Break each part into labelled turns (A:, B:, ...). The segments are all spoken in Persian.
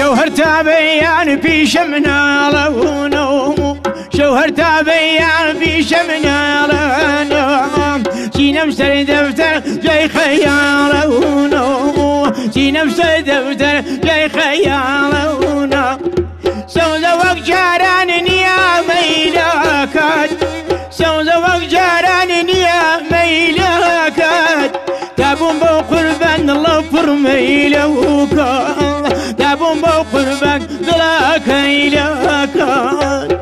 A: شوهر تابيان في شمنا لونه شوهر تابيان في شمنا لونه شي نفس دفتر جاي خيالونه شي نفس دفتر جاي خيالونه سوزوك جاران يا ميلاكات سوزوك جاران يا ميلاكات تابون بو قربان الله فرميلوكات تابون بو قربان الله كيلاكات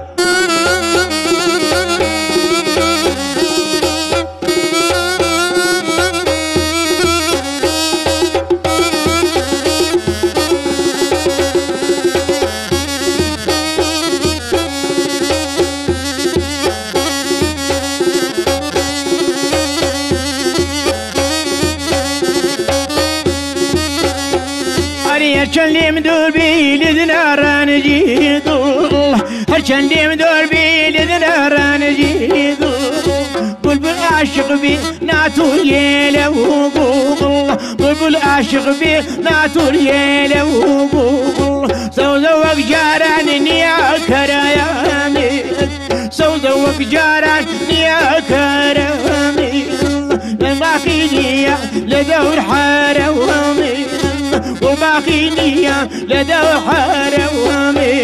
A: هرچندی مدور بیل دناران جیدول هرچندی مدور بیل دناران جیدول بلبل عاشق بی ناتور یلوگول بلبل عاشق بی ناتور یلوگول سوزوک جاران نیا کرامی سوزوک جاران نیا کرامی باقی نیا لدور حرامي وباقي نية لدور حرامي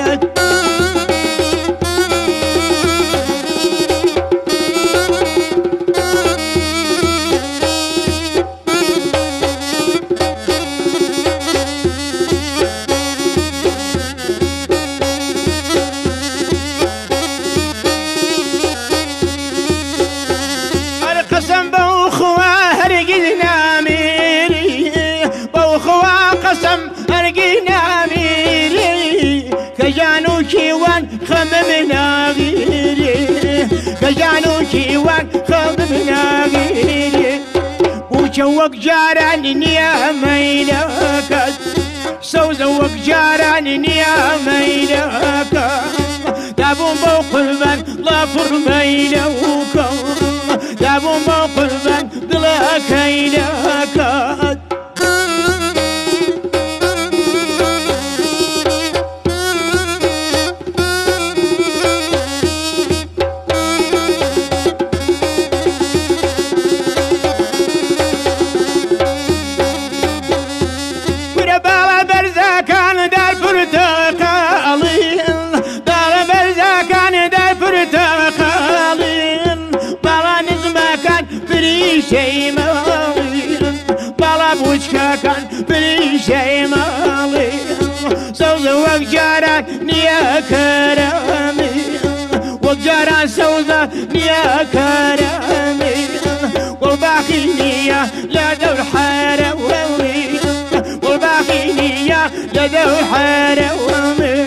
A: القسم بأخوة هرقنا ميري بأخوة قسم هرقنا ميري كجانو كيوان خممنا غيري كجانو كيوان خممنا غيري وشوق جاران يا ميلاكات سوزوق جاران يا ميلاكات تابون بو قربان لا فرميلوكا تابون بو قربان لا كيلاكات وربالا برزا كان دار برتقالي دار برزا كان دار برتقالي بالا نزما كان بري شي مالي بالا بوشكا كان بري شي مالي سوزوك جاران نيا كرامي وجاران سوزا نيا كرامي والباقي نيا لا دور حرامي والباقي نيا لا دور حرامي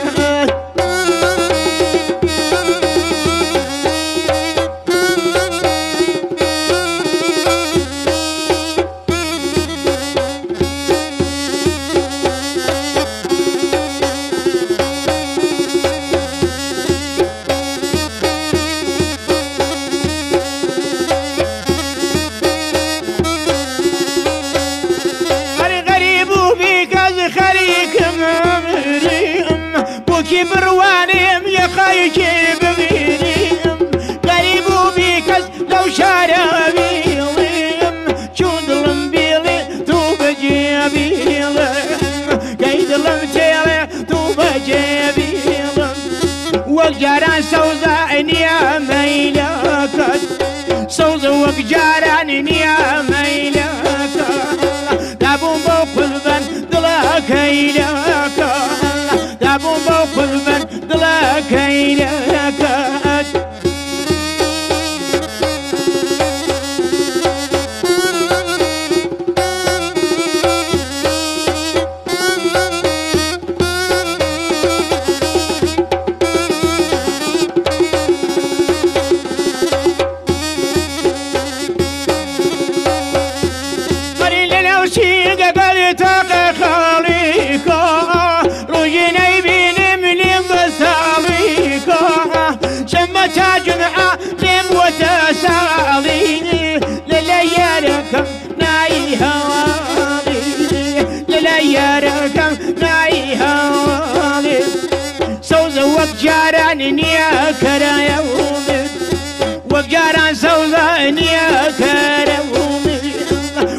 A: بروانيم يا خايكي بغيريم قريبو بيكس لو شاربيليم شودلم بيلي توبا جيبيلم قيدلم تيلي توبا جيبيلم وجاران سوزا يا ميلاكات سوزا وجاران يا ميلاكات دابون بو قلبان دلا كيلاكات دابون بو قلبان دلا كيلاكات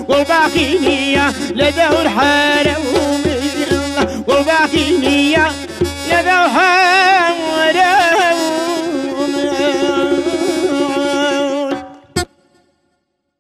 A: والباقي نية لدور حرمي والباقي نية لدور حرمي